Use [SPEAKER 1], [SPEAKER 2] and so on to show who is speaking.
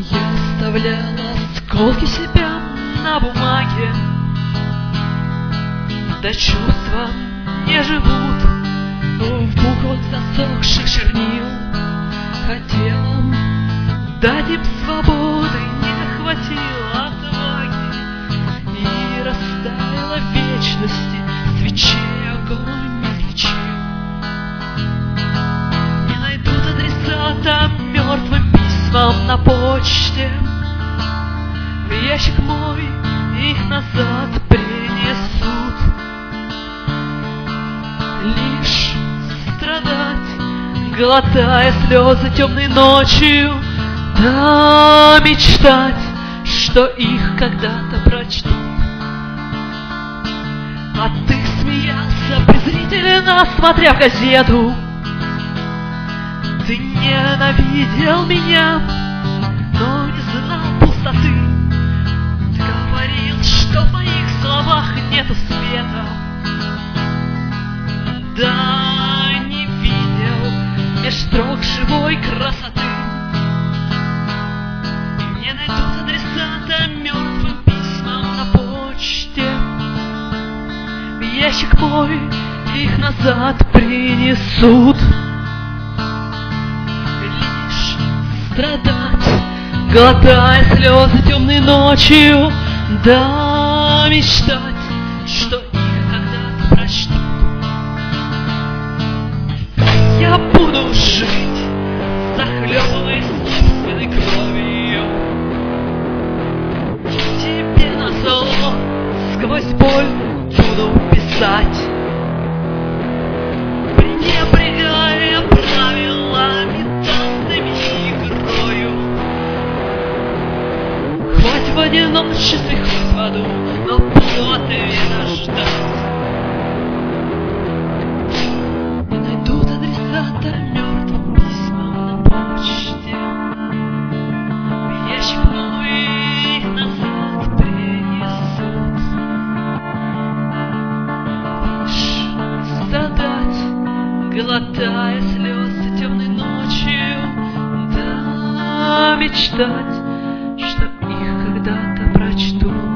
[SPEAKER 1] Я оставляла осколки себя на бумаге, да чувства не живут в буквах засохших чернил. Хотела дать им свободы, не хватило отваги, и растаяла в вечности, свечей огонь не лечил. Не найдут адресата мертвым письмам на почте, в ящик мой их назад принесут. Лишь страдать, глотая слезы темной ночью, да мечтать, что их когда-то прочтут. А ты смеялся презрительно, смотря в газету. Ты ненавидел меня, но не знал пустоты. Ты говорил, что в моих словах нету света. Да, не видел меж строк живой красоты. Не найдут адресата мертвым письмам на почте, в ящик мой их назад принесут. Лишь страдать, глотая слезы темной ночью, да мечтать, что их когда-то прочтут. Я буду жить, захлебываясь собственной кровью, тебе назло сквозь боль буду писать, пренебрегая правилами, данными игрою. Хоть в одиночестве, хоть в аду, но буду ответа ждать. Не найдут адресата мертвым письмам на почте, в ящик мой их назад принесут. Лишь страдать, глотая слезы темной ночью, да мечтать, что их когда-то прочтут.